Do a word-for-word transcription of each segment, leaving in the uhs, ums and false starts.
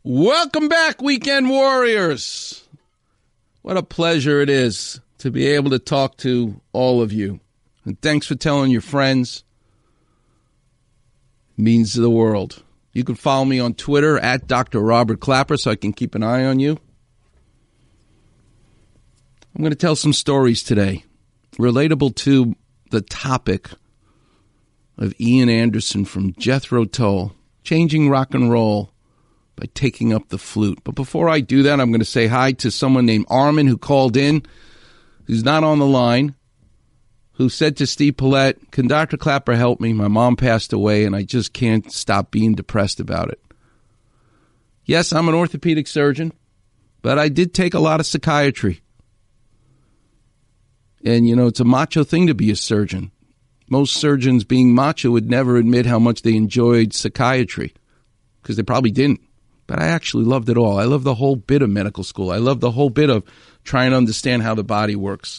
Welcome back, Weekend Warriors. What a pleasure it is to be able to talk to all of you. And thanks for telling your friends. It means the world. You can follow me on Twitter at Doctor Robert Clapper so I can keep an eye on you. I'm going to tell some stories today relatable to the topic of Ian Anderson from Jethro Tull, changing rock and roll by taking up the flute. But before I do that, I'm going to say hi to someone named Armin who called in, who's not on the line, who said to Steve Paulette, can Doctor Clapper help me? My mom passed away, and I just can't stop being depressed about it. Yes, I'm an orthopedic surgeon, but I did take a lot of psychiatry. And, you know, it's a macho thing to be a surgeon. Most surgeons, being macho, would never admit how much they enjoyed psychiatry, because they probably didn't. But I actually loved it all. I love the whole bit of medical school. I love the whole bit of trying to understand how the body works.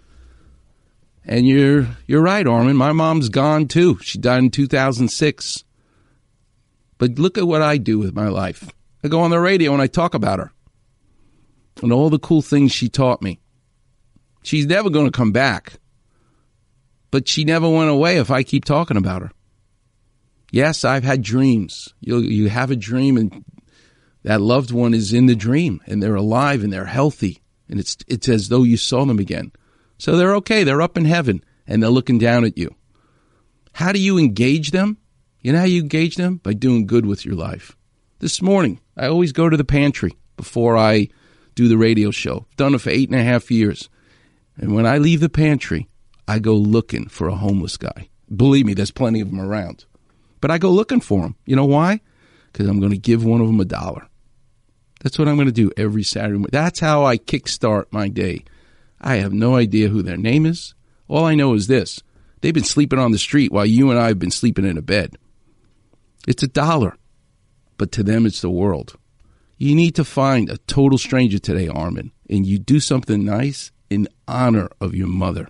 And you're you're right, Armin. My mom's gone, too. She died in two thousand six. But look at what I do with my life. I go on the radio and I talk about her and all the cool things she taught me. She's never going to come back. But she never went away if I keep talking about her. Yes, I've had dreams. You you have a dream, and that loved one is in the dream, and they're alive, and they're healthy, and it's it's as though you saw them again. So they're okay. They're up in heaven, and they're looking down at you. How do you engage them? You know how you engage them? By doing good with your life. This morning, I always go to the pantry before I do the radio show. I've done it for eight and a half years. And when I leave the pantry, I go looking for a homeless guy. Believe me, there's plenty of them around. But I go looking for them. You know why? Because I'm going to give one of them a dollar. That's what I'm going to do every Saturday morning. That's how I kickstart my day. I have no idea who their name is. All I know is this. They've been sleeping on the street while you and I have been sleeping in a bed. It's a dollar. But to them, it's the world. You need to find a total stranger today, Armin, and you do something nice in honor of your mother.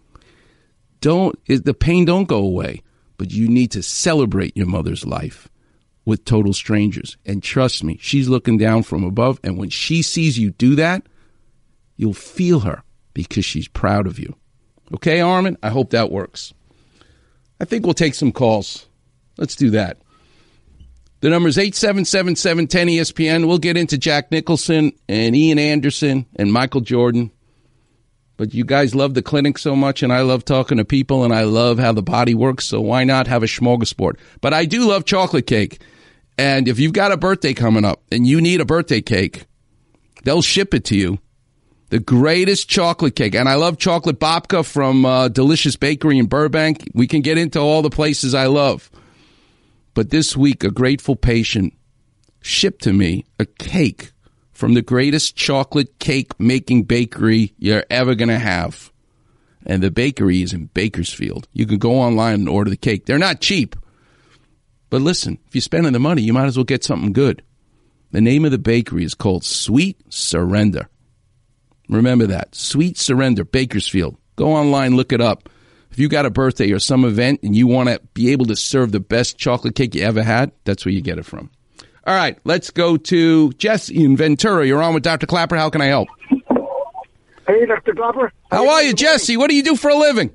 Don't the pain don't go away, but you need to celebrate your mother's life with total strangers. And trust me, she's looking down from above, and when she sees you do that, you'll feel her because she's proud of you. Okay, Armin? I hope that works. I think we'll take some calls. Let's do that. The number is eight seven seven, seven one zero, E S P N. We'll get into Jack Nicholson and Ian Anderson and Michael Jordan. But you guys love the clinic so much, and I love talking to people, and I love how the body works, so why not have a smorgasbord? But I do love chocolate cake. And if you've got a birthday coming up and you need a birthday cake, they'll ship it to you. The greatest chocolate cake. And I love chocolate babka from uh, Delicious Bakery in Burbank. We can get into all the places I love. But this week, a grateful patient shipped to me a cake from the greatest chocolate cake-making bakery you're ever going to have. And the bakery is in Bakersfield. You can go online and order the cake. They're not cheap. But listen, if you're spending the money, you might as well get something good. The name of the bakery is called Sweet Surrender. Remember that. Sweet Surrender, Bakersfield. Go online, look it up. If you got a birthday or some event and you want to be able to serve the best chocolate cake you ever had, that's where you get it from. All right, let's go to Jesse in Ventura. You're on with Doctor Clapper. How can I help? Hey, Doctor Clapper. How are you, Jesse? What do you do for a living?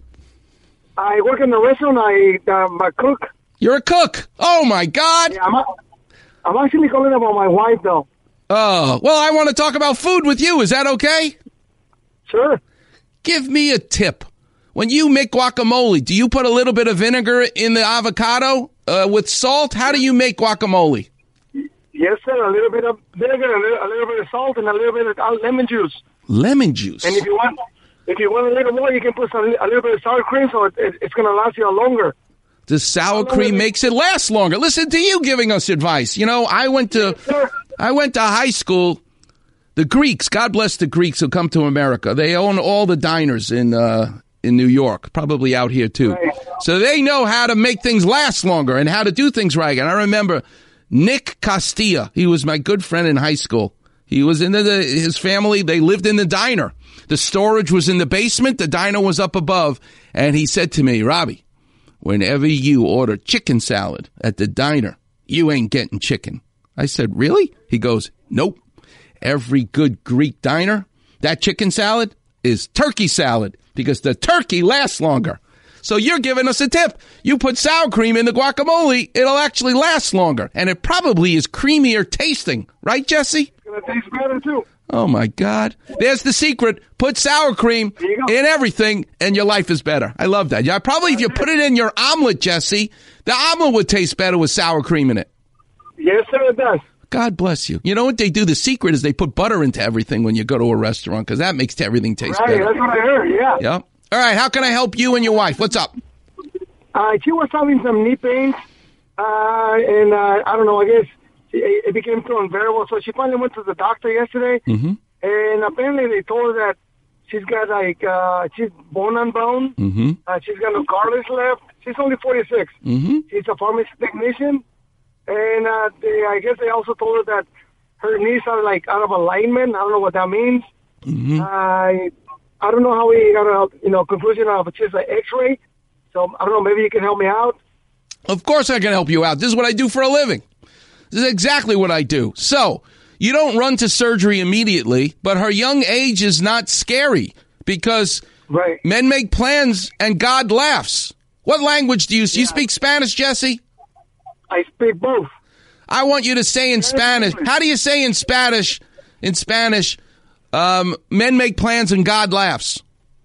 I work in the restaurant. I, I'm a cook. You're a cook? Oh, my God. Yeah, I'm, a, I'm actually calling about my wife, though. Oh, well, I want to talk about food with you. Is that okay? Sure. Give me a tip. When you make guacamole, do you put a little bit of vinegar in the avocado uh, with salt? How do you make guacamole? Yes, sir. A little bit of vinegar, a little, a little bit of salt, and a little bit of uh, lemon juice. Lemon juice. And if you want, if you want a little more, you can put some, a little bit of sour cream, so it, it, it's going to last you longer. The sour cream makes it last longer. Listen to you giving us advice. You know, I went to Yes, I went to high school. The Greeks, God bless the Greeks who come to America. They own all the diners in uh, in New York, probably out here too. Right. So they know how to make things last longer and how to do things right. And I remember Nick Castilla. He was my good friend in high school. He was in the, his family. They lived in the diner. The storage was in the basement. The diner was up above. And he said to me, Robbie, whenever you order chicken salad at the diner, you ain't getting chicken. I said, really? He goes, nope. Every good Greek diner, that chicken salad is turkey salad because the turkey lasts longer. So you're giving us a tip. You put sour cream in the guacamole, it'll actually last longer. And it probably is creamier tasting. Right, Jesse? It's going to taste better, too. Oh, my God. There's the secret. Put sour cream in everything, and your life is better. I love that. Yeah, probably if you put it in your omelet, Jesse, the omelet would taste better with sour cream in it. Yes, sir, it does. God bless you. You know what they do? The secret is they put butter into everything when you go to a restaurant because that makes everything taste right, better. That's what I heard, yeah. Yep. All right, how can I help you and your wife? What's up? Uh, she was having some knee pains, uh, and uh, I don't know, I guess it, it became too unbearable. So she finally went to the doctor yesterday, mm-hmm. and apparently they told her that she's got, like, uh, she's bone on bone. Mm-hmm. Uh, she's got no cartilage left. She's only forty-six. Mm-hmm. She's a pharmacy technician, and uh, they, I guess they also told her that her knees are, like, out of alignment. I don't know what that means. Mm-hmm. Uh, I don't know how we got a, you know, conclusion of just an X-ray. So I don't know. Maybe you can help me out. Of course I can help you out. This is what I do for a living. This is exactly what I do. So you don't run to surgery immediately, but her young age is not scary because right. men make plans and God laughs. What language do you do? You speak Spanish, Jesse? I speak both. I want you to say in Spanish. How do you say in Spanish? In Spanish. Um, men make plans and God laughs.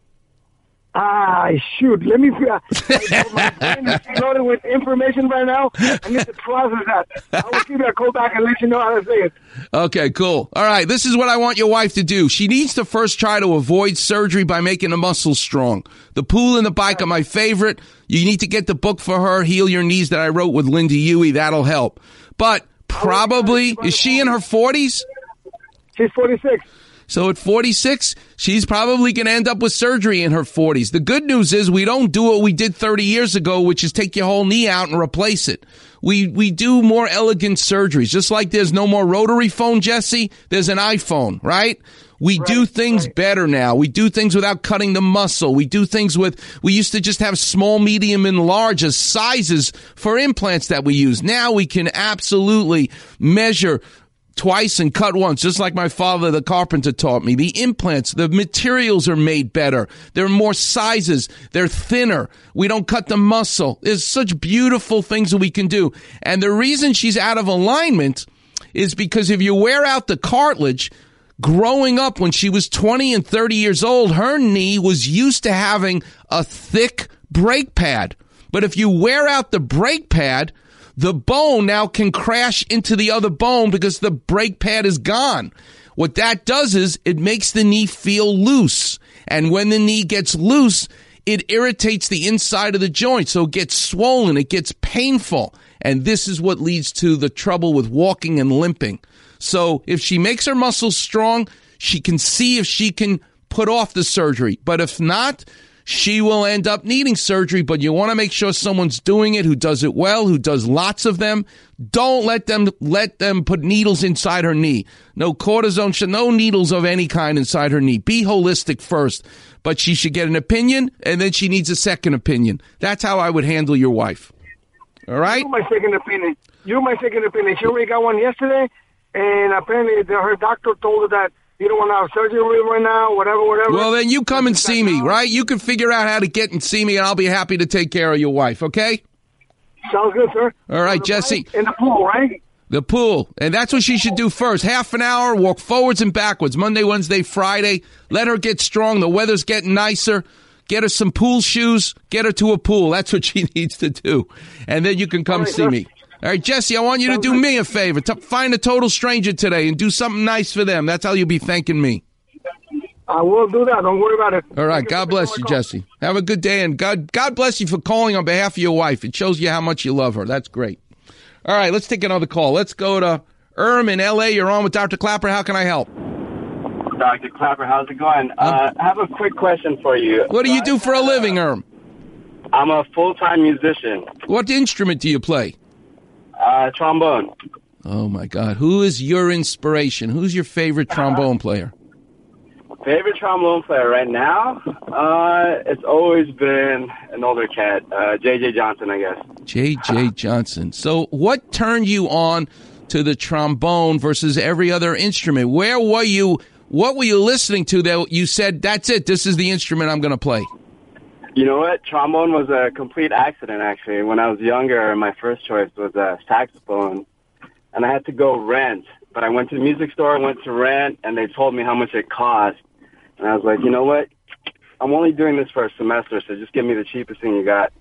Ah, shoot. Let me... Uh, my brain is loaded with information right now. I need to process that. I will give you a call back and let you know how to say it. Okay, cool. All right, this is what I want your wife to do. She needs to first try to avoid surgery by making the muscles strong. The pool and the bike are my favorite. You need to get the book for her, Heal Your Knees, that I wrote with Linda Huey. That'll help. But probably... Is she in her forties? She's forty-six. So at forty-six, she's probably going to end up with surgery in her forties. The good news is we don't do what we did thirty years ago, which is take your whole knee out and replace it. We we do more elegant surgeries. Just like there's no more rotary phone, Jesse, there's an iPhone, right? We right, do things right. better now. We do things without cutting the muscle. We do things with, we used to just have small, medium, and large as sizes for implants that we use. Now we can absolutely measure twice and cut once, just like my father, the carpenter, taught me. The implants, the materials are made better. There are more sizes. They're thinner. We don't cut the muscle. There's such beautiful things that we can do. And the reason she's out of alignment is because if you wear out the cartilage, growing up when she was twenty and thirty years old, her knee was used to having a thick brake pad. But if you wear out the brake pad, the bone now can crash into the other bone because the brake pad is gone. What that does is it makes the knee feel loose. And when the knee gets loose, it irritates the inside of the joint. So it gets swollen. It gets painful. And this is what leads to the trouble with walking and limping. So if she makes her muscles strong, she can see if she can put off the surgery. But if not, she will end up needing surgery, but you want to make sure someone's doing it who does it well, who does lots of them. Don't let them let them put needles inside her knee. No cortisone, no needles of any kind inside her knee. Be holistic first, but she should get an opinion, and then she needs a second opinion. That's how I would handle your wife. All right? You're my second opinion. You're my second opinion. She already got one yesterday, and apparently the, her doctor told her that you don't want to have surgery right now, whatever, whatever. Well, then you come and see me, right? You can figure out how to get and see me, and I'll be happy to take care of your wife, okay? Sounds good, sir. All right, Jesse. In the pool, right? The pool. And that's what she should do first. Half an hour, walk forwards and backwards. Monday, Wednesday, Friday. Let her get strong. The weather's getting nicer. Get her some pool shoes. Get her to a pool. That's what she needs to do. And then you can come right, see sir. me. All right, Jesse, I want you to do me a favor. T- find a total stranger today and do something nice for them. That's how you'll be thanking me. I will do that. Don't worry about it. All right. God bless you, Jesse. Have a good day, and God God bless you for calling on behalf of your wife. It shows you how much you love her. That's great. All right, let's take another call. Let's go to Erm in L A. You're on with Doctor Clapper. How can I help? Doctor Clapper, how's it going? Uh, I have a quick question for you. What do you do for a living, Erm? I'm a full-time musician. What instrument do you play? Uh, trombone. Oh, my God. Who is your inspiration? Who's your favorite trombone player? Favorite trombone player right now? Uh, it's always been an older cat, uh, J J Johnson, I guess. J J Johnson. So what turned you on to the trombone versus every other instrument? Where were you? What were you listening to that you said, that's it, this is the instrument I'm going to play? You know what? Trombone was a complete accident, actually. When I was younger, my first choice was a saxophone, and I had to go rent. But I went to the music store, went to rent, and they told me how much it cost. And I was like, you know what? I'm only doing this for a semester, so just give me the cheapest thing you got.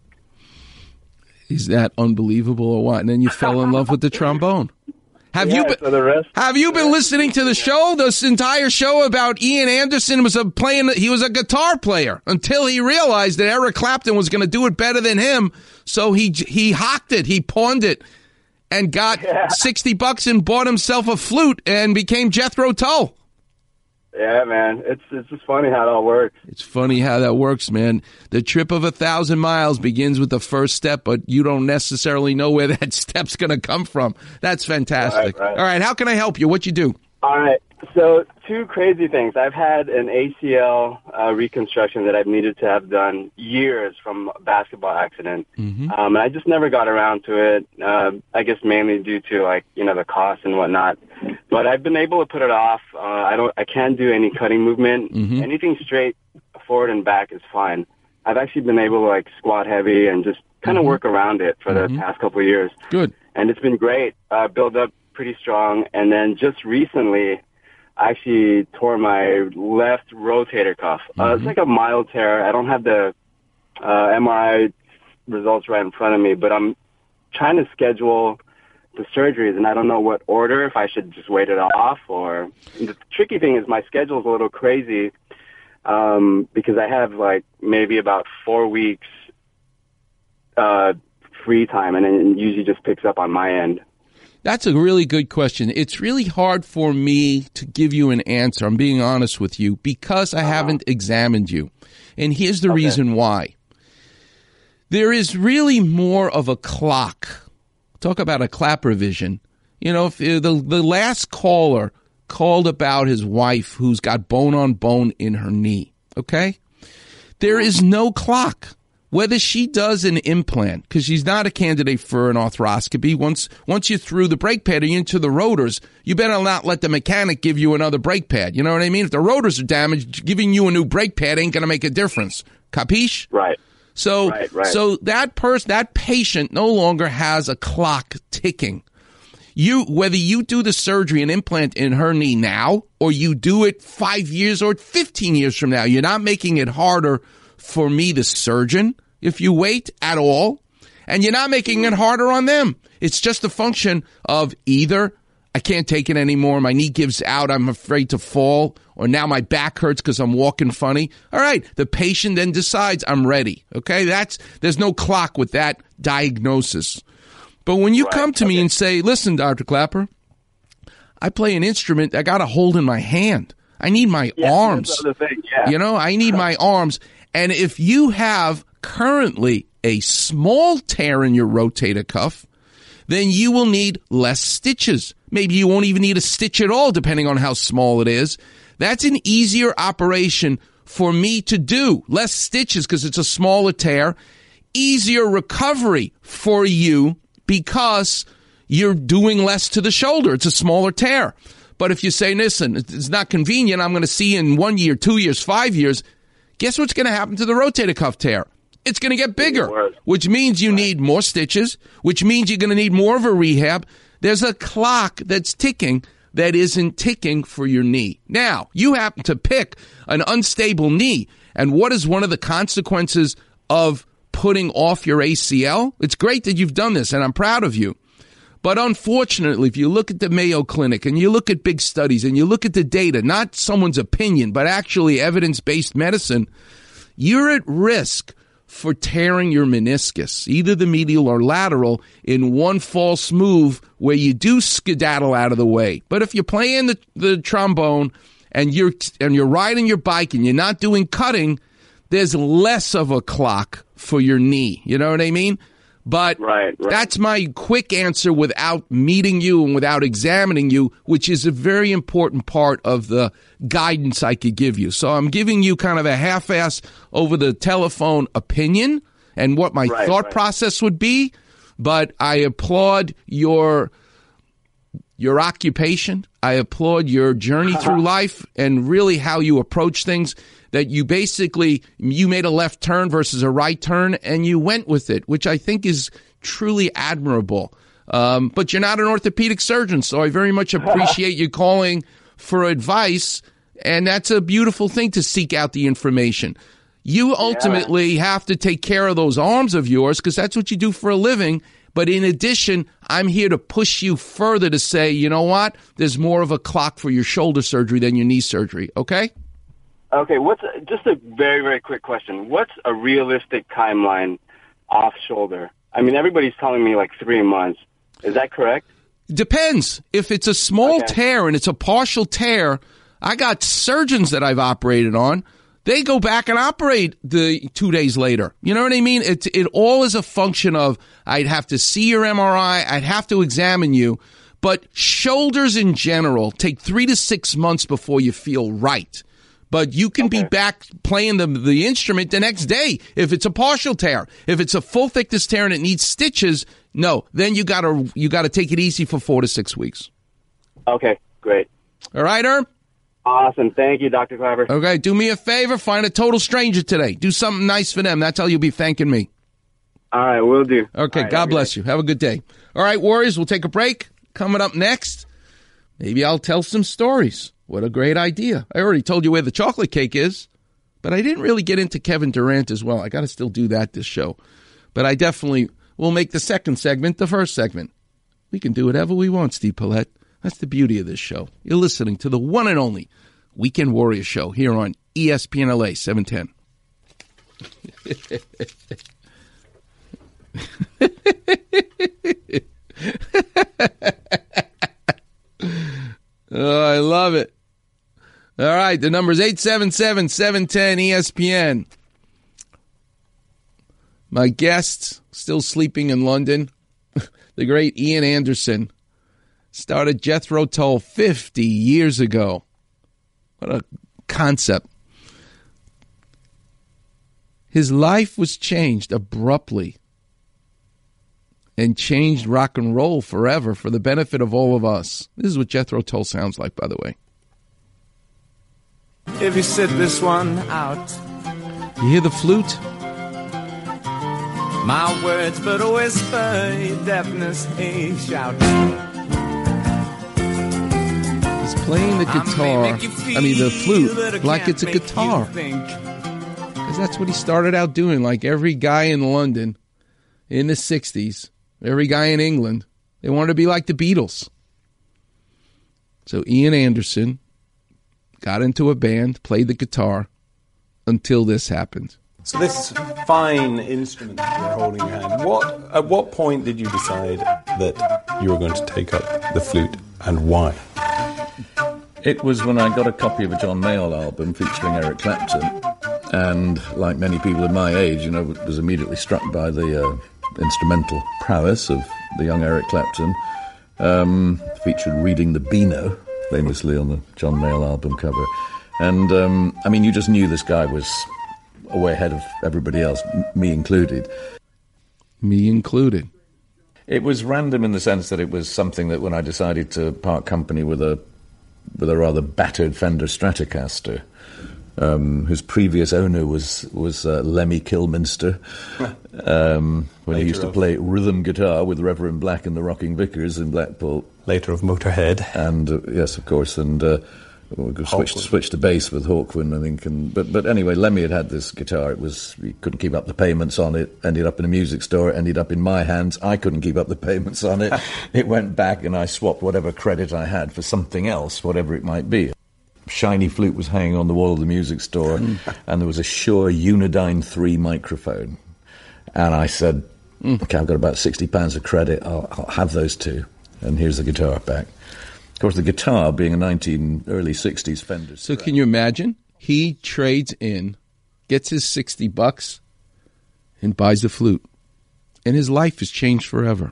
Is that unbelievable or what? And then you fell in love with the trombone. Have yeah, you been, so the rest, have you been listening to the show? This entire show about Ian Anderson was a playing. He was a guitar player until he realized that Eric Clapton was going to do it better than him. So he he hocked it, he pawned it, and got yeah. sixty bucks and bought himself a flute and became Jethro Tull. Yeah, man, it's it's just funny how it all works. It's funny how that works, man. The trip of a thousand miles begins with the first step, but you don't necessarily know where that step's going to come from. That's fantastic. Right, right. All right, how can I help you? What you do? All right, so two crazy things. I've had an A C L uh, reconstruction that I've needed to have done years from a basketball accident, Mm-hmm. um, and I just never got around to it. Uh, I guess mainly due to like you know the cost and whatnot. But I've been able to put it off. Uh, I don't. I can't do any cutting movement. Mm-hmm. Anything straight forward and back is fine. I've actually been able to like squat heavy and just kind of Mm-hmm. work around it for Mm-hmm. the past couple of years. Good. And it's been great. Uh, build up pretty strong. And then just recently, I actually tore my left rotator cuff. Uh, Mm-hmm. it's like a mild tear. I don't have the uh, M R I results right in front of me, but I'm trying to schedule the surgeries, and I don't know what order, if I should just wait it off. Or the tricky thing is my schedule is a little crazy um, because I have like maybe about four weeks uh, free time, and then it usually just picks up on my end. That's a really good question. It's really hard for me to give you an answer. I'm being honest with you because I uh-huh. haven't examined you. And here's the okay. reason why. There is really more of a clock. Talk about a clapper vision. You know, if the the last caller called about his wife who's got bone on bone in her knee, okay? There is no clock. Whether she does an implant, because she's not a candidate for an arthroscopy, once once you're through the brake pad and you're into the rotors, you better not let the mechanic give you another brake pad. You know what I mean? If the rotors are damaged, giving you a new brake pad ain't going to make a difference. Capiche? Right. So, right, right. so that person, that patient no longer has a clock ticking. You, whether you do the surgery and implant in her knee now, or you do it five years or fifteen years from now, you're not making it harder for me, the surgeon, if you wait at all, and you're not making it harder on them. It's just a function of either I can't take it anymore, my knee gives out, I'm afraid to fall, or now my back hurts because I'm walking funny. All right, the patient then decides I'm ready. Okay, that's there's no clock with that diagnosis. But when you right. come to okay. me and say, listen, Doctor Clapper, I play an instrument I got to hold in my hand. I need my yeah, arms. That's the other thing. Yeah. You know, I need my arms. And if you have currently a small tear in your rotator cuff, then you will need less stitches. Maybe you won't even need a stitch at all, depending on how small it is. That's an easier operation for me to do. Less stitches because it's a smaller tear. Easier recovery for you because you're doing less to the shoulder. It's a smaller tear. But if you say, listen, it's not convenient, I'm going to see you in one year, two years, five years, guess what's going to happen to the rotator cuff tear? It's going to get bigger, which means you need more stitches, which means you're going to need more of a rehab. There's a clock that's ticking that isn't ticking for your knee. Now, you happen to pick an unstable knee, and what is one of the consequences of putting off your A C L? It's great that you've done this, and I'm proud of you. But unfortunately, if you look at the Mayo Clinic and you look at big studies and you look at the data, not someone's opinion, but actually evidence-based medicine, you're at risk for tearing your meniscus, either the medial or lateral, in one false move where you do skedaddle out of the way. But if you're playing the, the trombone and you're and you're riding your bike and you're not doing cutting, there's less of a clock for your knee. You know what I mean? But right, right. that's my quick answer without meeting you and without examining you, which is a very important part of the guidance I could give you. So I'm giving you kind of a half-ass over the telephone opinion and what my right, thought right. process would be, but I applaud your your occupation. I applaud your journey through life and really how you approach things, that you basically, you made a left turn versus a right turn and you went with it, which I think is truly admirable. Um, but you're not an orthopedic surgeon, so I very much appreciate you calling for advice, and that's a beautiful thing to seek out the information. You ultimately yeah. have to take care of those arms of yours because that's what you do for a living. But in addition, I'm here to push you further to say, you know what? There's more of a clock for your shoulder surgery than your knee surgery, okay? Okay, what's just a very, very quick question. What's a realistic timeline off shoulder? I mean, everybody's telling me like three months. Is that correct? Depends. If it's a small okay. tear and it's a partial tear, I got surgeons that I've operated on. They go back and operate the two days later. You know what I mean? It it all is a function of I'd have to see your M R I. I'd have to examine you. But shoulders in general take three to six months before you feel right. But you can okay. be back playing the the instrument the next day if it's a partial tear. If it's a full thickness tear and it needs stitches, no, then you gotta you gotta take it easy for four to six weeks. Okay, great. All right, Herb? Awesome. Thank you, Doctor Clapper. Okay, do me a favor, find a total stranger today. Do something nice for them. That's how you'll be thanking me. All right, will do. Okay, right, God bless you. Have a good day. All right, Warriors, we'll take a break. Coming up next, maybe I'll tell some stories. What a great idea. I already told you where the chocolate cake is, but I didn't really get into Kevin Durant as well. I got to still do that this show. But I definitely will make the second segment the first segment. We can do whatever we want, Steve Paulette. That's the beauty of this show. You're listening to the one and only Weekend Warrior Show here on E S P N L A seven ten. Oh, I love it. All right, the number is eight seven seven, seven one zero, E S P N. My guest, still sleeping in London, the great Ian Anderson, started Jethro Tull fifty years ago. What a concept. His life was changed abruptly and changed rock and roll forever for the benefit of all of us. This is what Jethro Tull sounds like, by the way. If you sit this one out, you hear the flute? My words but a whisper, your deafness a shout. He's playing the guitar, I mean the flute, like it's a guitar. Because that's what he started out doing, like every guy in London in the sixties, every guy in England, they wanted to be like the Beatles. So Ian Anderson got into a band, played the guitar, until this happened. So this fine instrument that you're holding in your hand, what, at what point did you decide that you were going to take up the flute, and why? It was when I got a copy of a John Mayall album featuring Eric Clapton, and like many people of my age, you know, was immediately struck by the uh, instrumental prowess of the young Eric Clapton, um, featured reading the Beano, famously on the John Mayall album cover. And, um, I mean, you just knew this guy was way ahead of everybody else, m- me included. Me included. It was random in the sense that it was something that when I decided to part company with a with a rather battered Fender Stratocaster, um, whose previous owner was, was uh, Lemmy Kilminster, um, when Later he used to play rhythm guitar with Reverend Black and the Rocking Vicars in Blackpool. Later of Motorhead. And, uh, yes, of course, and... Uh, We switched, switched to bass with Hawkwind, I think. And, but, but anyway, Lemmy had had this guitar. It was, he couldn't keep up the payments on it. Ended up in a music store. Ended up in my hands. I couldn't keep up the payments on it. It went back, and I swapped whatever credit I had for something else, whatever it might be. Shiny flute was hanging on the wall of the music store, and there was a Shure Unidyne three microphone. And I said, okay, I've got about sixty pounds of credit. I'll, I'll have those two. And here's the guitar back. Of course, the guitar being a nineteen early sixties Fender. So can you imagine? He trades in, gets his sixty bucks, and buys a flute. And his life has changed forever.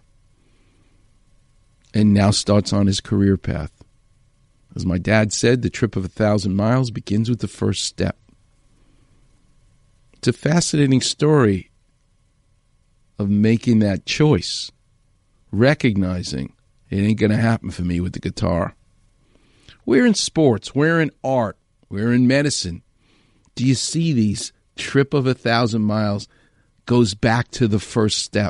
And now starts on his career path. As my dad said, the trip of a thousand miles begins with the first step. It's a fascinating story of making that choice, recognizing It ain't going to happen for me with the guitar. We're in sports. We're in art. We're in medicine. Do you see these? Trip of a thousand miles goes back to the first step.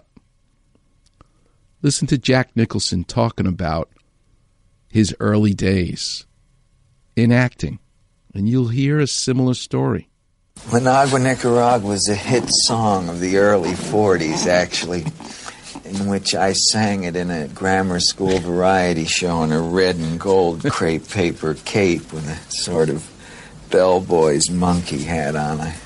Listen to Jack Nicholson talking about his early days in acting, and you'll hear a similar story. Managua, Nicaragua was a hit song of the early forties, actually, in which I sang it in a grammar school variety show in a red and gold crepe paper cape with a sort of bellboy's monkey hat on. I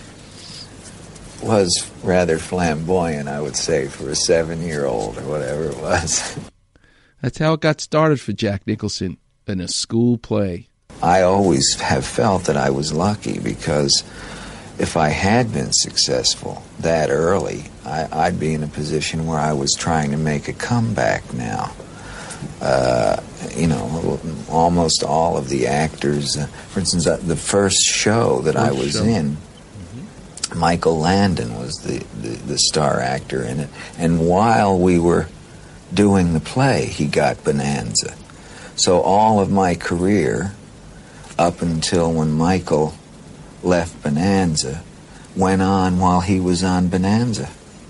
was rather flamboyant, I would say, for a seven-year-old or whatever it was. That's how it got started for Jack Nicholson, in a school play. I always have felt that I was lucky because if I had been successful that early, I, I'd be in a position where I was trying to make a comeback now. Uh, you know, almost all of the actors, uh, for instance, uh, the first show that first I was show. in, Michael Landon was the, the, the star actor in it. And while we were doing the play, he got Bonanza. So all of my career, up until when Michael left Bonanza, went on while he was on Bonanza.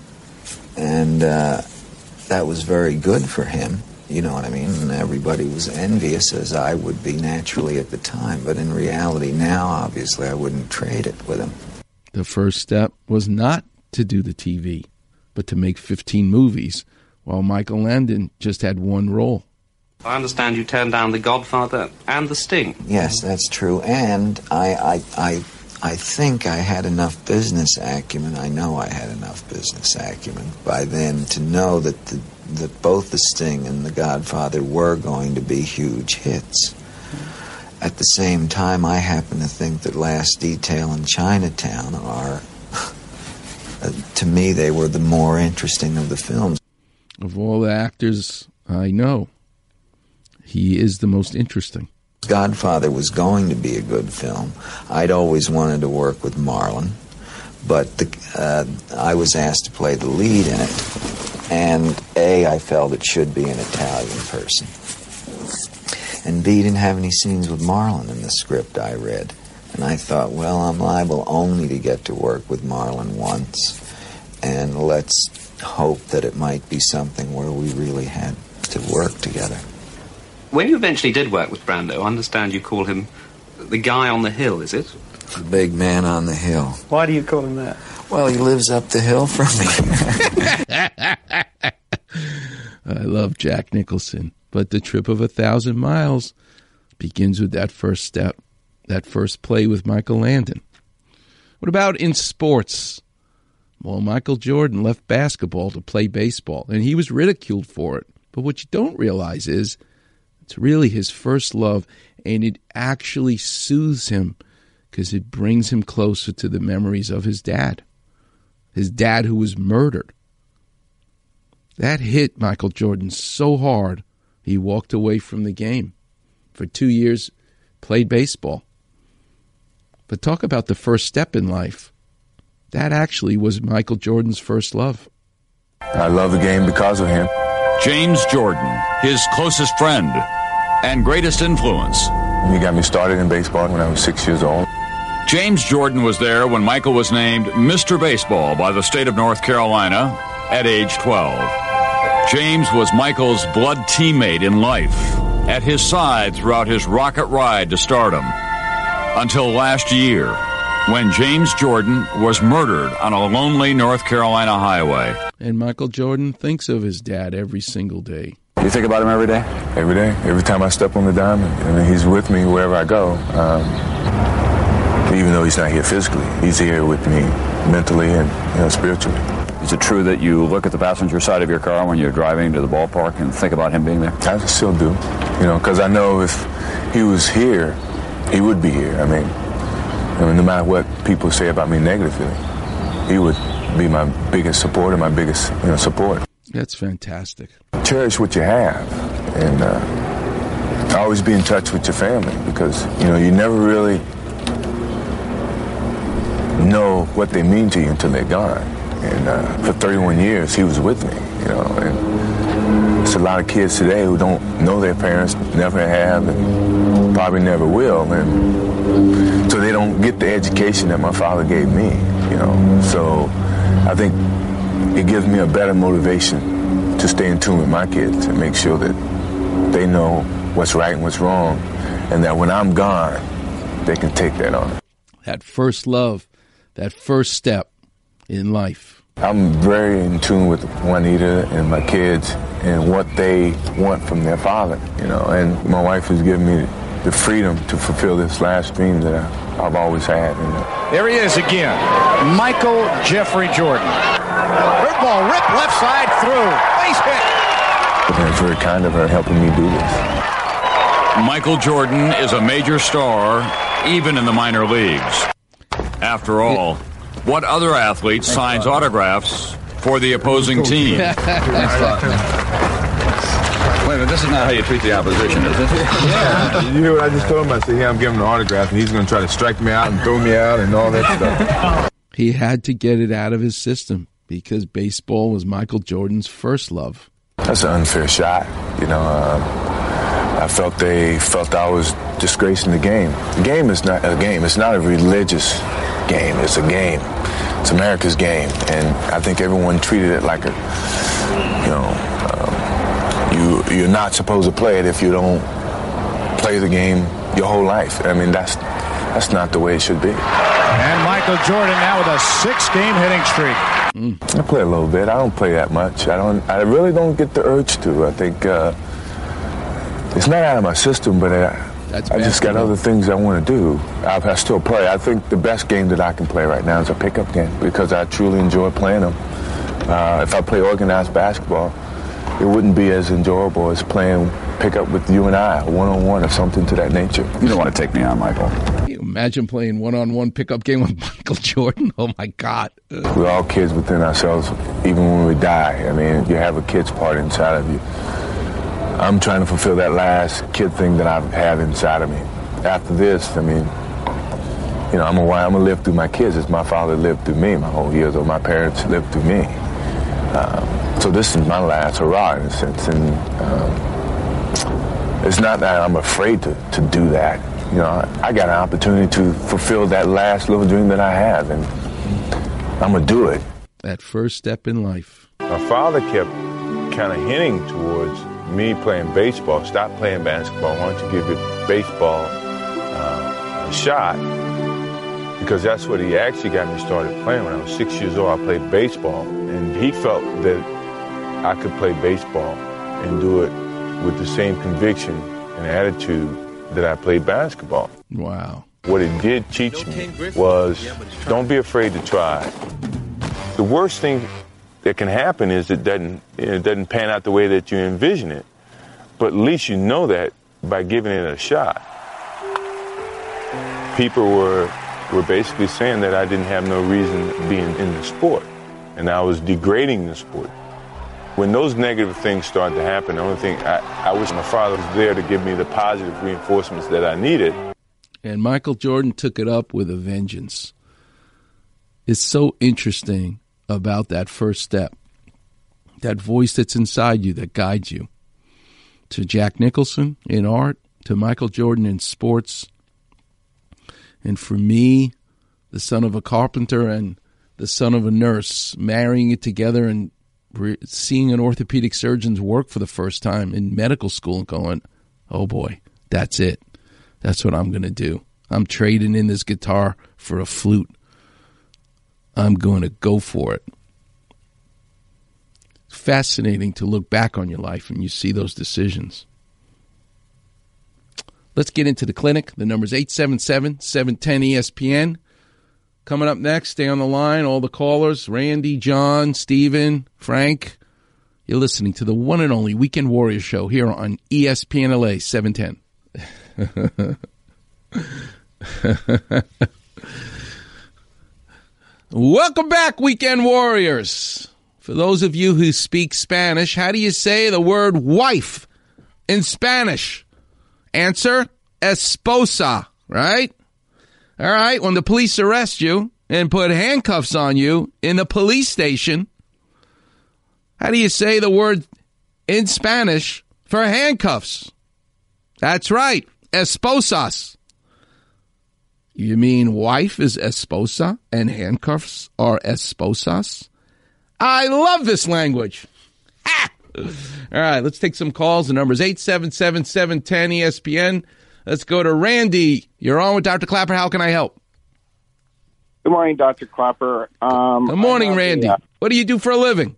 And uh, that was very good for him, you know what I mean? And everybody was envious, as I would be naturally at the time. But in reality now, obviously, I wouldn't trade it with him. The first step was not to do the T V, but to make fifteen movies, while Michael Landon just had one role. I understand you turned down The Godfather and The Sting. Yes, that's true. And I, I, I, I think I had enough business acumen, I know I had enough business acumen by then to know that, the, that both The Sting and The Godfather were going to be huge hits. At the same time, I happen to think that Last Detail and Chinatown are, to me, they were the more interesting of the films. Of all the actors I know, he is the most interesting. Godfather was going to be a good film. I'd always wanted to work with Marlon, but the, uh, I was asked to play the lead in it, and A, I felt it should be an Italian person. And B, didn't have any scenes with Marlon in the script I read. And I thought, well, I'm liable only to get to work with Marlon once. And let's hope that it might be something where we really had to work together. When you eventually did work with Brando, I understand you call him the guy on the hill, is it? The big man on the hill. Why do you call him that? Well, he lives up the hill from me. I love Jack Nicholson. But the trip of a thousand miles begins with that first step, that first play with Michael Landon. What about in sports? Well, Michael Jordan left basketball to play baseball, and he was ridiculed for it. But what you don't realize is it's really his first love, and it actually soothes him because it brings him closer to the memories of his dad, his dad who was murdered. That hit Michael Jordan so hard, he walked away from the game. For two years, played baseball. But talk about the first step in life. That actually was Michael Jordan's first love. I love the game because of him. James Jordan, his closest friend and greatest influence. He got me started in baseball when I was six years old. James Jordan was there when Michael was named Mister Baseball by the state of North Carolina at age twelve. James was Michael's blood teammate in life, at his side throughout his rocket ride to stardom, until last year, when James Jordan was murdered on a lonely North Carolina highway. And Michael Jordan thinks of his dad every single day. You think about him every day? Every day. Every time I step on the diamond, I mean, he's with me wherever I go. Um, even though he's not here physically, he's here with me mentally and, you know, spiritually. Is it true that you look at the passenger side of your car when you're driving to the ballpark and think about him being there? I still do, you know, because I know if he was here, he would be here. I mean, I mean, no matter what people say about me negatively, he would be my biggest supporter, my biggest, you know, support. That's fantastic. Cherish what you have, and uh, always be in touch with your family, because, you know, you never really know what they mean to you until they're gone. And uh, for thirty-one years, he was with me, you know, and there's a lot of kids today who don't know their parents, never have, and probably never will, and so they don't get the education that my father gave me, you know. So I think it gives me a better motivation to stay in tune with my kids and make sure that they know what's right and what's wrong, and that when I'm gone, they can take that on. That first love, that first step in life. I'm very in tune with Juanita and my kids and what they want from their father, you know, and my wife has given me the freedom to fulfill this last dream that I, I've always had. You know. There he is again, Michael Jeffrey Jordan. Bird ball ripped left side through, base hit. And it's very kind of her helping me do this. Michael Jordan is a major star, even in the minor leagues. After all, what other athlete signs autographs for the opposing team? Wait a minute, this is not how you treat the opposition, is it? Yeah. You hear what I just told him? I said, yeah, I'm giving him an autograph, and he's going to try to strike me out and throw me out and all that stuff. He had to get it out of his system because baseball was Michael Jordan's first love. That's an unfair shot. You know, uh, I felt they felt I was disgracing the game. The game is not a game. It's not a religious game. It's a game. It's America's game, and I think everyone treated it like a, you know, um, you you're not supposed to play it if you don't play the game your whole life. I mean, that's that's not the way it should be. And Michael Jordan now with a six-game hitting streak. Mm. I play a little bit. I don't play that much. I don't. I really don't get the urge to. I think uh, it's not out of my system, but I. That's I just got other things I want to do. I, I still play. I think the best game that I can play right now is a pickup game because I truly enjoy playing them. Uh, if I play organized basketball, it wouldn't be as enjoyable as playing pickup with you and I, one-on-one or something to that nature. You don't want to take me on, Michael. Can you imagine playing one-on-one pickup game with Michael Jordan? Oh, my God. Ugh. We're all kids within ourselves, even when we die. I mean, you have a kid's part inside of you. I'm trying to fulfill that last kid thing that I have inside of me. After this, I mean, you know, I'm gonna, I'm gonna live through my kids as my father lived through me my whole years, or my parents lived through me. Um, so this is my last hurrah in a sense, and um, it's not that I'm afraid to, to do that. You know, I, I got an opportunity to fulfill that last little dream that I have, and I'm gonna do it. That first step in life. My father kept kind of hinting towards me playing baseball. Stop playing basketball. Why don't you give your baseball uh, a shot? Because that's what he actually got me started playing. When I was six years old, I played baseball, and he felt that I could play baseball and do it with the same conviction and attitude that I played basketball. Wow. What it did teach me was don't be afraid to try. The worst thing that can happen is it doesn't it doesn't pan out the way that you envision it. But at least you know that by giving it a shot. People were were basically saying that I didn't have no reason being in the sport, and I was degrading the sport. When those negative things started to happen, the only thing I, I wish my father was there to give me the positive reinforcements that I needed. And Michael Jordan took it up with a vengeance. It's so interesting about that first step, that voice that's inside you that guides you. To Jack Nicholson in art, to Michael Jordan in sports, and for me, the son of a carpenter and the son of a nurse, marrying it together and re- seeing an orthopedic surgeon's work for the first time in medical school and going, oh boy, that's it. That's what I'm going to do. I'm trading in this guitar for a flute. I'm going to go for it. Fascinating to look back on your life and you see those decisions. Let's get into the clinic. The number's eight seven seven, seven one zero, E S P N. Coming up next, stay on the line, all the callers, Randy, John, Steven, Frank. You're listening to the one and only Weekend Warrior Show here on E S P N L A seven ten. Welcome back, Weekend Warriors. For those of you who speak Spanish, how do you say the word wife in Spanish? Answer, esposa, right? All right, when the police arrest you and put handcuffs on you in the police station, how do you say the word in Spanish for handcuffs. That's right, esposas. You mean wife is esposa and handcuffs are esposas? I love this language. Ah! All right, let's take some calls. The number is eight seven seven, seven one zero, E S P N. Let's go to Randy. You're on with Doctor Clapper. How can I help? Good morning, Doctor Clapper. Um, Good morning, Randy. A, what do you do for a living?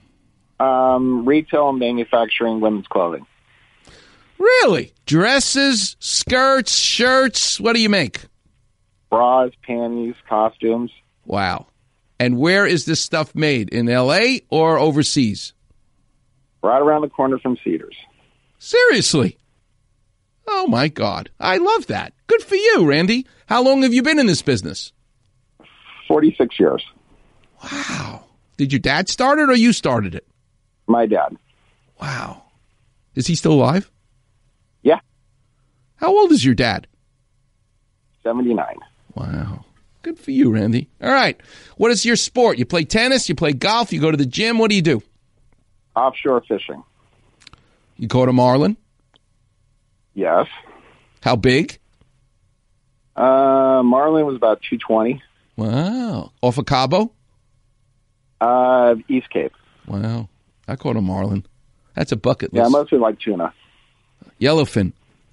Um, retail and manufacturing women's clothing. Really? Dresses, skirts, shirts. What do you make? Bras, panties, costumes. Wow. And where is this stuff made? In L A or overseas? Right around the corner from Cedars. Seriously? Oh, my God. I love that. Good for you, Randy. How long have you been in this business? forty-six years. Wow. Did your dad start it or you started it? My dad. Wow. Is he still alive? Yeah. How old is your dad? seventy-nine. Wow. Good for you, Randy. All right. What is your sport? You play tennis? You play golf? You go to the gym? What do you do? Offshore fishing. You caught a marlin? Yes. How big? Uh, marlin was about two twenty. Wow. Off of Cabo? Uh, East Cape. Wow. I caught a marlin. That's a bucket list. Yeah, mostly like tuna. Yellowfin.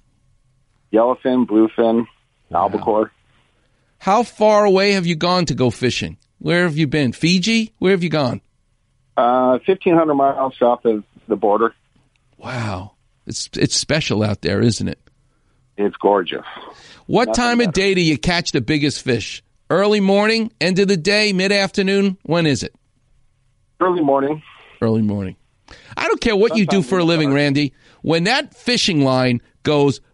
Yellowfin, bluefin, wow. Albacore. How far away have you gone to go fishing? Where have you been? Fiji? Where have you gone? Uh, fifteen hundred miles south of the border. Wow. It's it's special out there, isn't it? It's gorgeous. What Nothing time better. of day do you catch the biggest fish? Early morning, end of the day, mid-afternoon? When is it? Early morning. Early morning. I don't care what Sometimes you do for a living, dark. Randy. When that fishing line goes,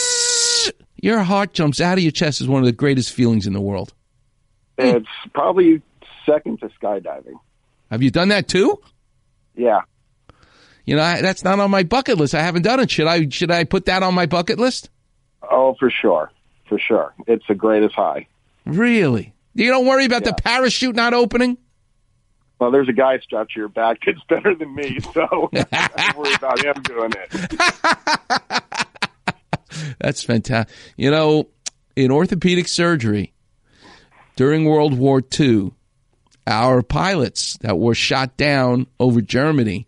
your heart jumps out of your chest is one of the greatest feelings in the world. It's probably second to skydiving. Have you done that too? Yeah. You know, I, that's not on my bucket list. I haven't done it. Should I Should I put that on my bucket list? Oh, for sure. For sure. It's the greatest high. Really? You don't worry about yeah. the parachute not opening? Well, there's a guy strapped to your back that's better than me, so I don't worry about him doing it. That's fantastic. You know, in orthopedic surgery, during World War Two, our pilots that were shot down over Germany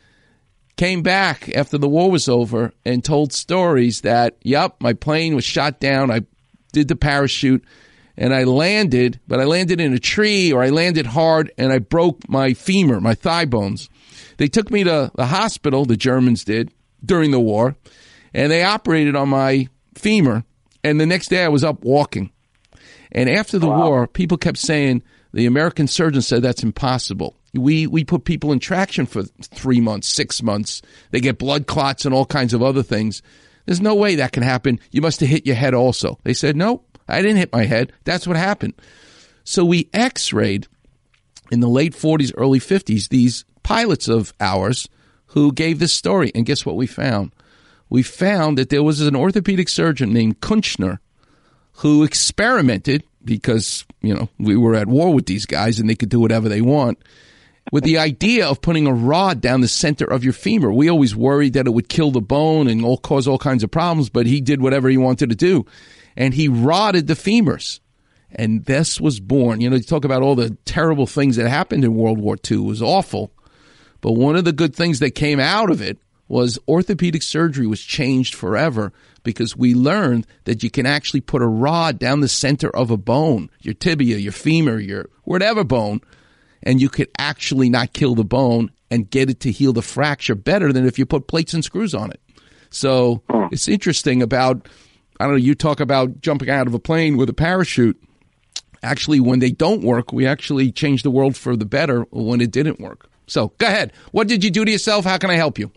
came back after the war was over and told stories that, yep, my plane was shot down, I did the parachute, and I landed, but I landed in a tree or I landed hard and I broke my femur, my thigh bones. They took me to the hospital, the Germans did, during the war, and they operated on my femur, and the next day I was up walking. And after the wow. war, people kept saying, the American surgeon said that's impossible. We we put people in traction for three months, six months. They get blood clots and all kinds of other things. There's no way that can happen. You must have hit your head also. They said, no, I didn't hit my head. That's what happened. So we x-rayed in the late forties, early fifties, these pilots of ours who gave this story. And guess what we found? We found that there was an orthopedic surgeon named Kunchner who experimented, because, you know, we were at war with these guys and they could do whatever they want, with the idea of putting a rod down the center of your femur. We always worried that it would kill the bone and all, cause all kinds of problems, but he did whatever he wanted to do. And he rodded the femurs. And this was born. You know, you talk about all the terrible things that happened in World War Two. It was awful. But one of the good things that came out of it was orthopedic surgery was changed forever, because we learned that you can actually put a rod down the center of a bone, your tibia, your femur, your whatever bone, and you could actually not kill the bone and get it to heal the fracture better than if you put plates and screws on it. So it's interesting about, I don't know, you talk about jumping out of a plane with a parachute. Actually, when they don't work, we actually change the world for the better when it didn't work. So go ahead. What did you do to yourself? How can I help you?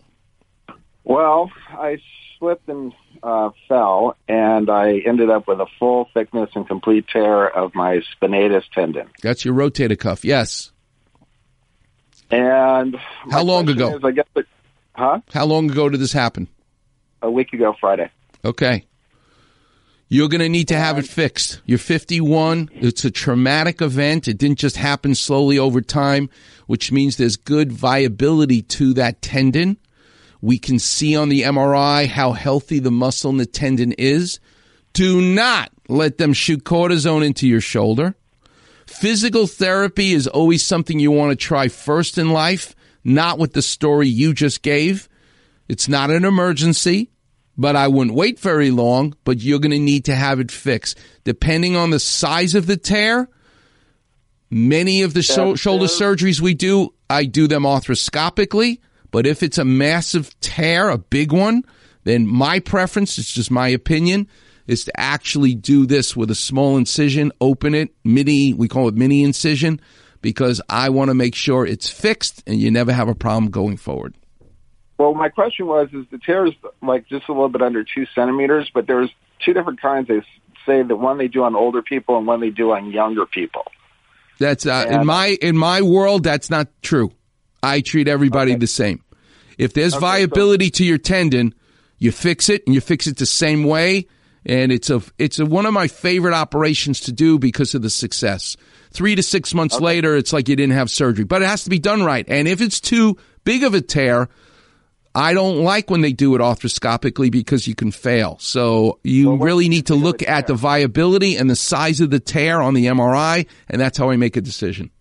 Well, I slipped and uh, fell, and I ended up with a full thickness and complete tear of my spinatus tendon. That's your rotator cuff, yes. And how long ago? Is, I guess it, huh? How long ago did this happen? A week ago Friday. Okay. You're going to need to have it fixed. You're fifty-one. It's a traumatic event. It didn't just happen slowly over time, which means there's good viability to that tendon. We can see on the M R I how healthy the muscle and the tendon is. Do not let them shoot cortisone into your shoulder. Physical therapy is always something you want to try first in life, not with the story you just gave. It's not an emergency, but I wouldn't wait very long, but you're going to need to have it fixed. Depending on the size of the tear, many of the sho- shoulder surgeries we do, I do them arthroscopically. But if it's a massive tear, a big one, then my preference, it's just my opinion, is to actually do this with a small incision, open it, mini, we call it mini incision, because I want to make sure it's fixed and you never have a problem going forward. Well, my question was, is the tear is like just a little bit under two centimeters, but there's two different kinds. They say that one they do on older people and one they do on younger people. That's uh, in my in my world, that's not true. I treat everybody okay. the same. If there's okay, viability so- to your tendon, you fix it, and you fix it the same way. And it's a it's a, one of my favorite operations to do because of the success. Three to six months okay. later, it's like you didn't have surgery. But it has to be done right. And if it's too big of a tear, I don't like when they do it arthroscopically because you can fail. So you well, really need to look at the viability and the size of the tear on the M R I, and that's how I make a decision.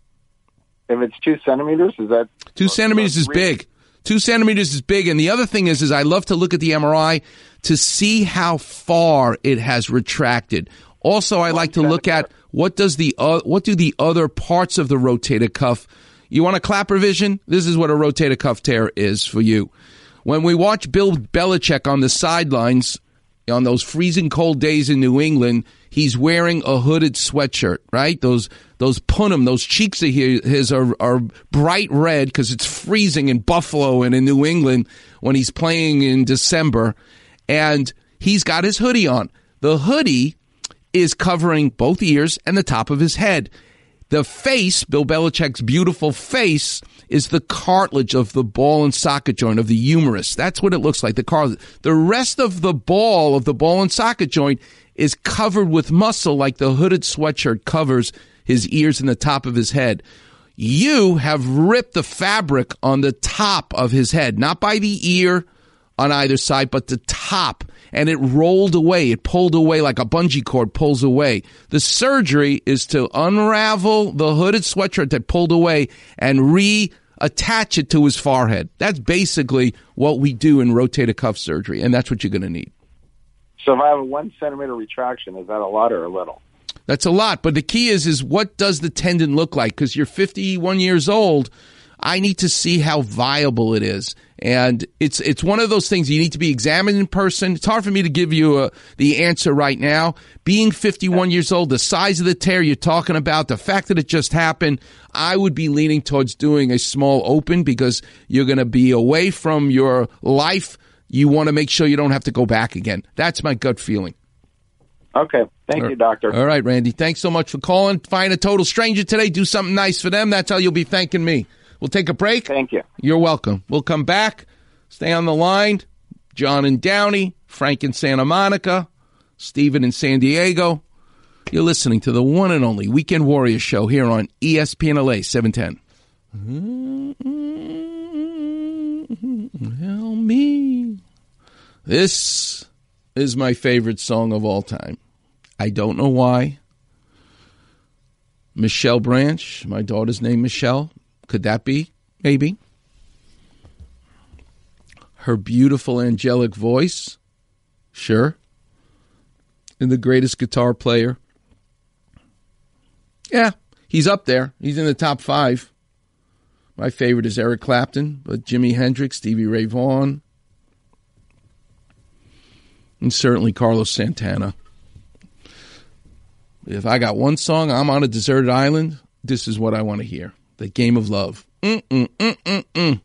If it's two centimeters, is that... Two centimeters is big. Two centimeters is big. And the other thing is, is I love to look at the M R I to see how far it has retracted. Also, I like to look at what does the uh, what do the other parts of the rotator cuff. You want a clap revision? This is what a rotator cuff tear is for you. When we watch Bill Belichick on the sidelines on those freezing cold days in New England, he's wearing a hooded sweatshirt, right? Those those punim, those cheeks of his are, are bright red because it's freezing in Buffalo and in New England when he's playing in December. And he's got his hoodie on. The hoodie is covering both ears and the top of his head. The face, Bill Belichick's beautiful face, is the cartilage of the ball and socket joint of the humerus. That's what it looks like, the cartilage. The rest of the ball of the ball and socket joint is covered with muscle like the hooded sweatshirt covers his ears and the top of his head. You have ripped the fabric on the top of his head, not by the ear on either side, but the top. And it rolled away. It pulled away like a bungee cord pulls away. The surgery is to unravel the hooded sweatshirt that pulled away and reattach it to his forehead. That's basically what we do in rotator cuff surgery, and that's what you're going to need. So if I have a one centimeter retraction, is that a lot or a little? That's a lot, but the key is, is what does the tendon look like? Because you're fifty-one years old. I need to see how viable it is. And it's it's one of those things you need to be examined in person. It's hard for me to give you a, the answer right now. Being fifty-one years old, the size of the tear you're talking about, the fact that it just happened, I would be leaning towards doing a small open because you're going to be away from your life. You want to make sure you don't have to go back again. That's my gut feeling. Okay. Thank you, doctor. All right, Randy. Thanks so much for calling. Find a total stranger today. Do something nice for them. That's how you'll be thanking me. We'll take a break. Thank you. You're welcome. We'll come back. Stay on the line. John in Downey, Frank in Santa Monica, Stephen in San Diego. You're listening to the one and only Weekend Warrior Show here on E S P N L A seven ten. Help me. This is my favorite song of all time. I don't know why. Michelle Branch, my daughter's name Michelle. Could that be? Maybe. Her beautiful angelic voice? Sure. And the greatest guitar player? Yeah, he's up there. He's in the top five. My favorite is Eric Clapton, but Jimi Hendrix, Stevie Ray Vaughan, and certainly Carlos Santana. If I got one song, I'm on a deserted island, this is what I want to hear. The Game of Love. Mm-mm-mm-mm-mm.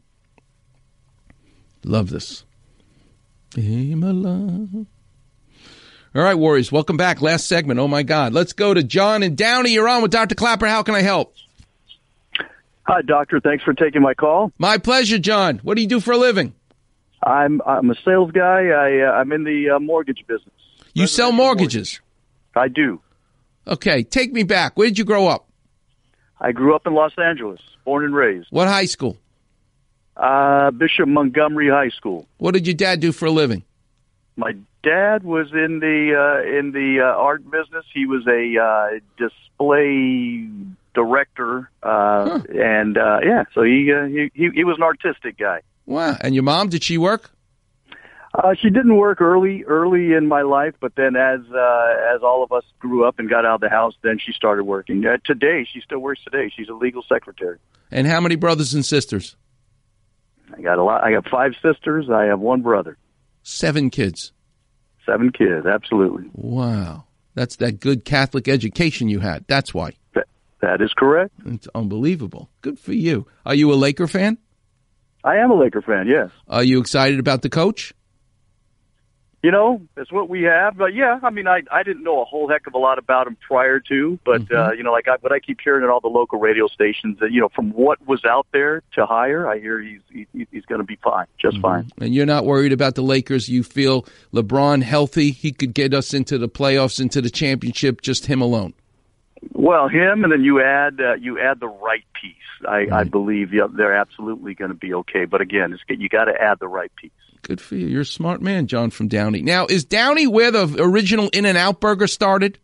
Love this. Game of Love. All right, Warriors, welcome back. Last segment. Oh, my God. Let's go to John in Downey. You're on with Doctor Clapper. How can I help? Hi, Doctor. Thanks for taking my call. My pleasure, John. What do you do for a living? I'm I'm a sales guy. I, uh, I'm in the uh, mortgage business. You sell mortgages? Mortgage. I do. Okay, take me back. Where did you grow up? I grew up in Los Angeles, born and raised. What high school? Uh, Bishop Montgomery High School. What did your dad do for a living? My dad was in the uh, in the uh, art business. He was a uh, display director, uh, huh. and uh, yeah, so he, uh, he he he was an artistic guy. Wow! And your mom, did she work? Uh, she didn't work early early in my life, but then as uh, as all of us grew up and got out of the house, then she started working. Uh, today, she still works today. She's a legal secretary. And how many brothers and sisters? I got a lot. I got five sisters. I have one brother. Seven kids. Seven kids, absolutely. Wow. That's that good Catholic education you had. That's why. That, that is correct. It's unbelievable. Good for you. Are you a Laker fan? I am a Laker fan, yes. Are you excited about the coach? You know, it's what we have. But yeah, I mean, I I didn't know a whole heck of a lot about him prior to, but mm-hmm. uh, you know, like I, what I keep hearing at all the local radio stations, that you know, from what was out there to hire, I hear he's he, he's going to be fine, just mm-hmm. fine. And you're not worried about the Lakers. You feel LeBron healthy, he could get us into the playoffs, into the championship, just him alone. Well, him, and then you add uh, you add the right piece. I, right. I believe yeah, they're absolutely going to be okay. But again, it's, you got to add the right piece. Good for you. You're a smart man, John from Downey. Now, is Downey where the original In-N-Out Burger started?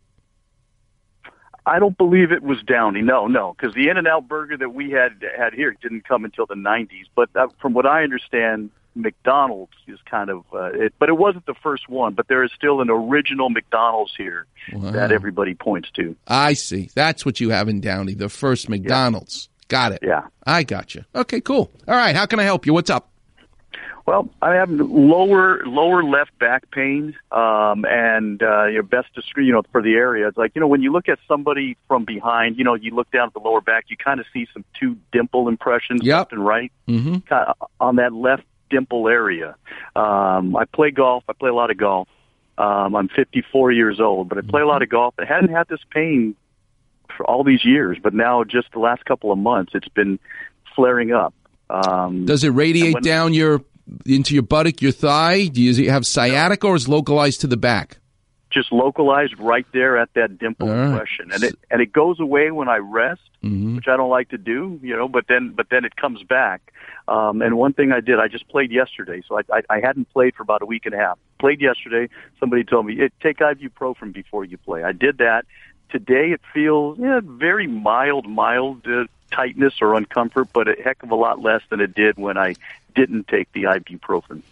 I don't believe it was Downey. No, no, because the In-N-Out Burger that we had had here didn't come until the nineties. But uh, from what I understand, McDonald's is kind of, uh, it, but it wasn't the first one. But there is still an original McDonald's here wow. that everybody points to. I see. That's what you have in Downey, the first McDonald's. Yeah. Got it. Yeah. I got you. Okay, cool. All right, how can I help you? What's up? Well, I have lower lower left back pain, um, and uh, your best description, you know, for the area. It's like, you know, when you look at somebody from behind, you know, you look down at the lower back, you kind of see some two dimple impressions yep. left and right mm-hmm. kind of on that left dimple area. Um, I play golf. I play a lot of golf. Um, I'm fifty-four years old, but I play a lot of golf. I hadn't had this pain for all these years, but now just the last couple of months, it's been flaring up. Um, Does it radiate when, down your into your buttock, your thigh? Do you have sciatica, or is it localized to the back? Just localized right there at that dimple All right. impression, and it and it goes away when I rest, mm-hmm. which I don't like to do, you know. But then but then it comes back. Um, and one thing I did, I just played yesterday, so I, I I hadn't played for about a week and a half. Played yesterday. Somebody told me, hey, take ibuprofen before you play. I did that. Today it feels yeah, very mild, mild uh, tightness or uncomfort, but a heck of a lot less than it did when I didn't take the ibuprofen.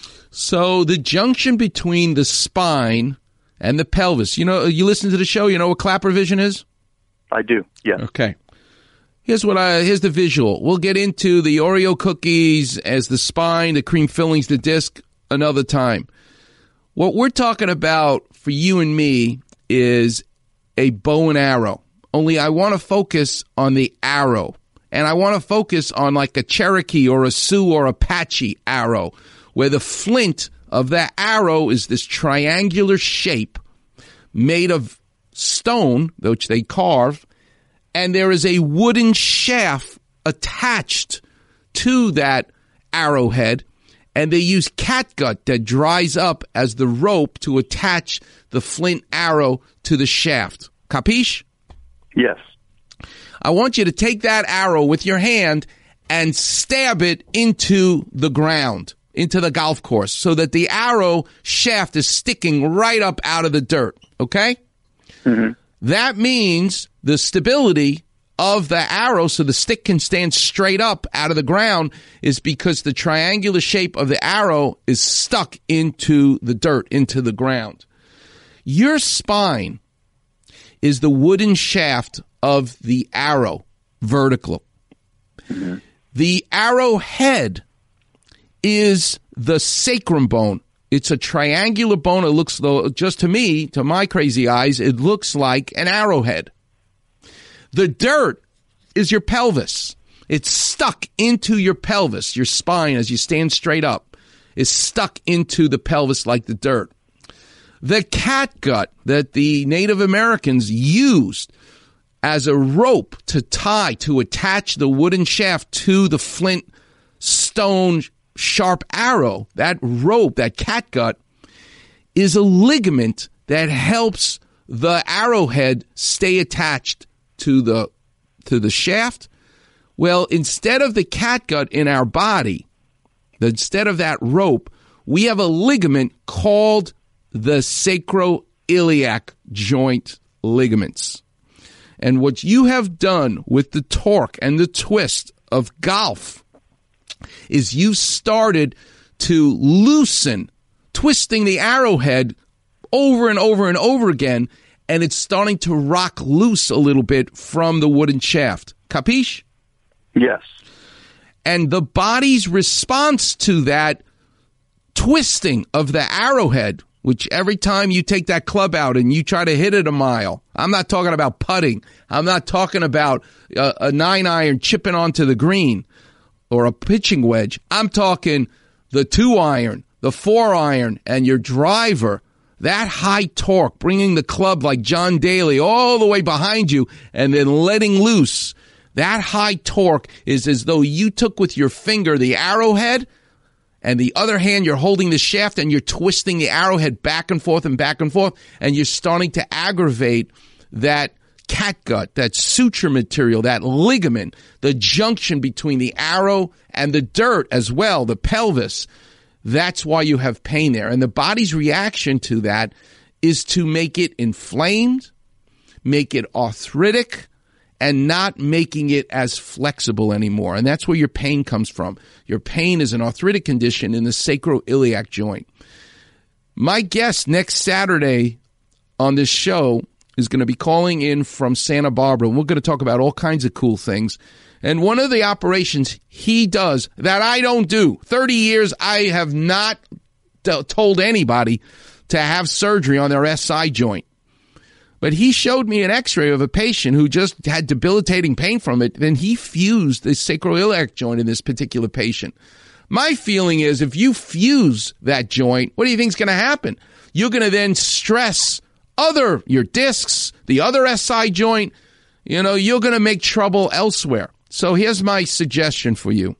So the junction between the spine and the pelvis, you know, you listen to the show, you know what Clapper Vision is? I do, yeah. Okay. Here's what I, here's the visual. We'll get into the Oreo cookies as the spine, the cream fillings, the disc another time. What we're talking about for you and me is a bow and arrow. Only I want to focus on the arrow. And I want to focus on like a Cherokee or a Sioux or Apache arrow, where the flint of that arrow is this triangular shape made of stone, which they carve, and there is a wooden shaft attached to that arrowhead, and they use catgut that dries up as the rope to attach the flint arrow to the shaft. Capiche? Yes. I want you to take that arrow with your hand and stab it into the ground, into the golf course, so that the arrow shaft is sticking right up out of the dirt, okay? Mm-hmm. That means the stability of the arrow, so the stick can stand straight up out of the ground, is because the triangular shape of the arrow is stuck into the dirt, into the ground. Your spine is the wooden shaft of the arrow, vertical. Mm-hmm. The arrowhead is the sacrum bone. It's a triangular bone. It looks, though, just to me, to my crazy eyes, it looks like an arrowhead. The dirt is your pelvis. It's stuck into your pelvis. Your spine, as you stand straight up, is stuck into the pelvis like the dirt. The catgut that the Native Americans used as a rope to tie, to attach the wooden shaft to the flint stone sharp arrow, that rope, that catgut, is a ligament that helps the arrowhead stay attached to the to the shaft Well, instead of the catgut in our body, instead of that rope, we have a ligament called the sacroiliac joint ligaments. And what you have done with the torque and the twist of golf is you started to loosen, twisting the arrowhead over and over and over again, and it's starting to rock loose a little bit from the wooden shaft. Capiche? Yes. And the body's response to that twisting of the arrowhead, which every time you take that club out and you try to hit it a mile, I'm not talking about putting, I'm not talking about a, a nine iron chipping onto the green or a pitching wedge, I'm talking the two iron, the four iron, and your driver, that high torque, bringing the club like John Daly all the way behind you and then letting loose. That high torque is as though you took with your finger the arrowhead, and the other hand you're holding the shaft and you're twisting the arrowhead back and forth and back and forth, and you're starting to aggravate that catgut, that suture material, that ligament, the junction between the arrow and the dirt as well, the pelvis. That's why you have pain there. And the body's reaction to that is to make it inflamed, make it arthritic, and not making it as flexible anymore. And that's where your pain comes from. Your pain is an arthritic condition in the sacroiliac joint. My guest next Saturday on this show is going to be calling in from Santa Barbara. We're going to talk about all kinds of cool things. And one of the operations he does that I don't do, thirty years I have not t- told anybody to have surgery on their S I joint. But he showed me an x-ray of a patient who just had debilitating pain from it. Then he fused the sacroiliac joint in this particular patient. My feeling is if you fuse that joint, what do you think is going to happen? You're going to then stress other, your discs, the other S I joint. You know, you're going to make trouble elsewhere. So here's my suggestion for you.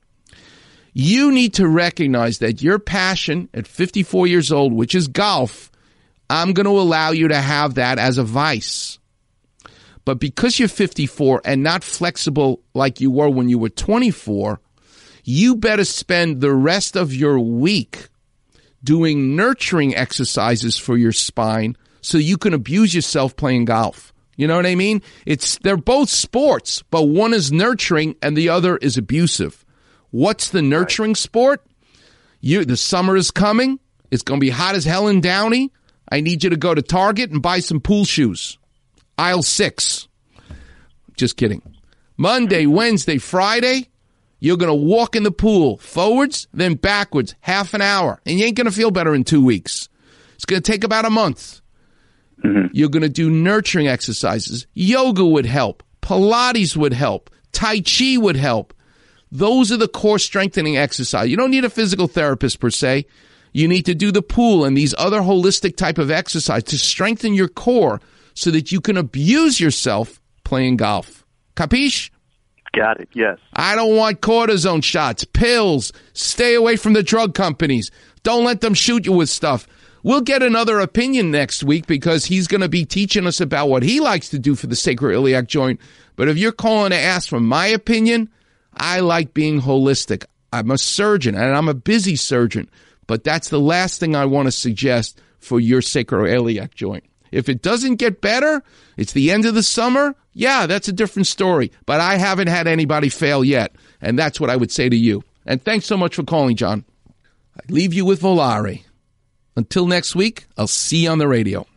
You need to recognize that your passion at fifty-four years old, which is golf, I'm going to allow you to have that as a vice. But because you're fifty-four and not flexible like you were when you were twenty-four, you better spend the rest of your week doing nurturing exercises for your spine so you can abuse yourself playing golf. You know what I mean? It's they're both sports, but one is nurturing and the other is abusive. What's the nurturing sport? You, the summer is coming. It's going to be hot as hell in Downey. I need you to go to Target and buy some pool shoes. Aisle six. Just kidding. Monday, Wednesday, Friday, you're going to walk in the pool forwards, then backwards, half an hour. And you ain't going to feel better in two weeks. It's going to take about a month. Mm-hmm. You're going to do nurturing exercises. Yoga would help. Pilates would help. Tai Chi would help. Those are the core strengthening exercises. You don't need a physical therapist per se. You need to do the pool and these other holistic type of exercise to strengthen your core so that you can abuse yourself playing golf. Capiche? Got it, yes. I don't want cortisone shots, pills. Stay away from the drug companies. Don't let them shoot you with stuff. We'll get another opinion next week because he's going to be teaching us about what he likes to do for the sacroiliac joint. But if you're calling to ask for my opinion, I like being holistic. I'm a surgeon, and I'm a busy surgeon. But that's the last thing I want to suggest for your sacroiliac joint. If it doesn't get better, it's the end of the summer, yeah, that's a different story. But I haven't had anybody fail yet, and that's what I would say to you. And thanks so much for calling, John. I leave you with Volare. Until next week, I'll see you on the radio.